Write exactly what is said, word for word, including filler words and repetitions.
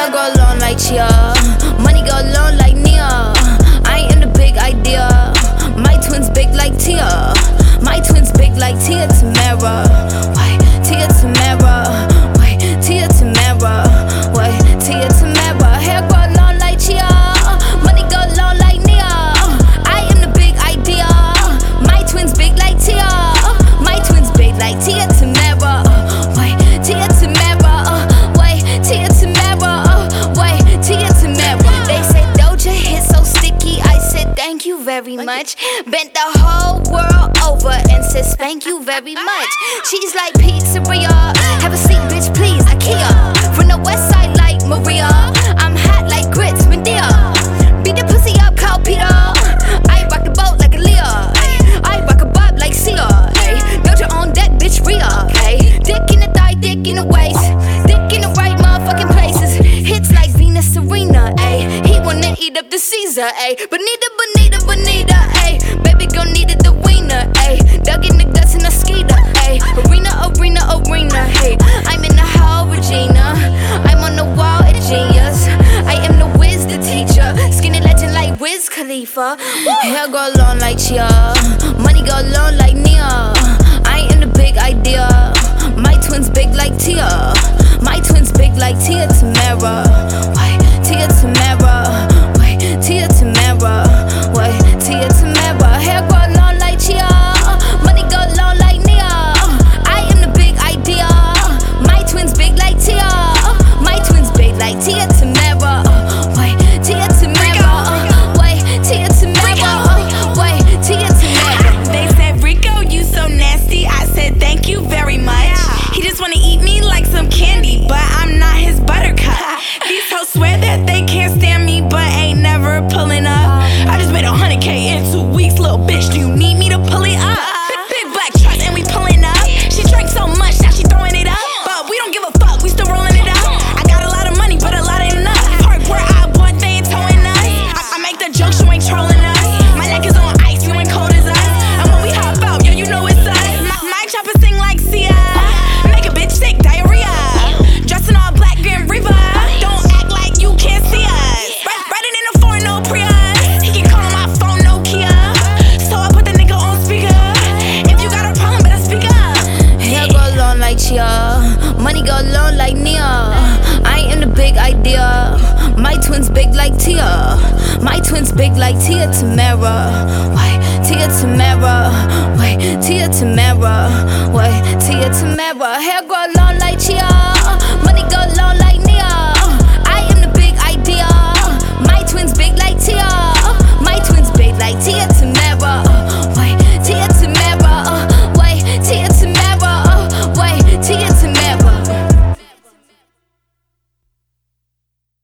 Hair go long like Chia, money go long like Nia. I am the big idea. My twins big like Tia. My twins big like Tia Tamara. Why Tia Tamara? Why Tia Tamara? Why Tia Tamara? Hair go long like Chia, money go long like Nia. I am the big idea. My twins big like Tia. My twins big like Tia Tamara. Why Tia Tamara? Why Tia Tamara? Why Tia Tamara? They said Doja hit so sticky. I said thank you very much. Bent the whole world over and said spank you very much. She's like pizzeria. Have a seat, bitch, please. IKEA. From the west side like Maria. I'm hot like grits, Medea. Beat the pussy up, Carl Peter. I rock the boat like a Leah. I rock a bob like Sia. Doja on deck, bitch, Rhea. Dick in the thigh, dick in the waist. Dick in the right motherfucking places. Hits like Venus Serena. Ay. He wanna eat up the Caesar. Ay. Bonita, bonita, bonita. Ay. Baby girl needed the wiener. Ay. Dug in the guts in a skeeter. Ay. Arena, arena, arena. Hey, I'm in the hall, Regina. I'm on the wall at Genius. I am the whiz, the teacher. Skinny legend like Wiz Khalifa. Hair go long like Chia, money go long like Nia. I am the big idea. My twins big like Tia. My twins big like Tia Tamara. Why Tia Tamara? Why Tia Tamara? Why Tia Tamara? Hair go long like Chia, money go long like Nia. I am the big idea. My twins big like Tia. My twins big like Tia Tamara. Why Tia Tamara? Why Tia Tamara? Why Tia Tamara? They said, Rico, you so nasty. I said, thank you very much. He just wanna eat me like some candy, but I'm not his buttercup. These hoes swear that they can't stand me, but ain't never pulling up. I just made a hundred K in two weeks, little bitch. Do you need me to pull it up? Big, big black trucks and we pulling up. She drank so much, now she throwing it up. But we don't give a fuck, we still rolling it up. I got a lot of money, but a lot ain't enough. Park where I bought, they ain't towing us. I, I make the jokes, you ain't trolling us. My neck is on ice, you ain't cold as us. And when we hop out, yo, you know it's us. My, my chopper sing like Sia. Make a bitch sick, diarrhea. Dressing all black, Grim Reaper. Don't act like you can't see us. Ri- Riding in a foreign, no Prius. He can call my phone, no Kia. So I put the nigga on speaker. If you got a problem, better speak up. Hair go long like Chia, money go long like Nia. I am the big idea. My twins big like Tia. My twins big like Tia Tamara. Why Tia Tamara? Why Tia Tamara? Why Tia Tamara? Hair go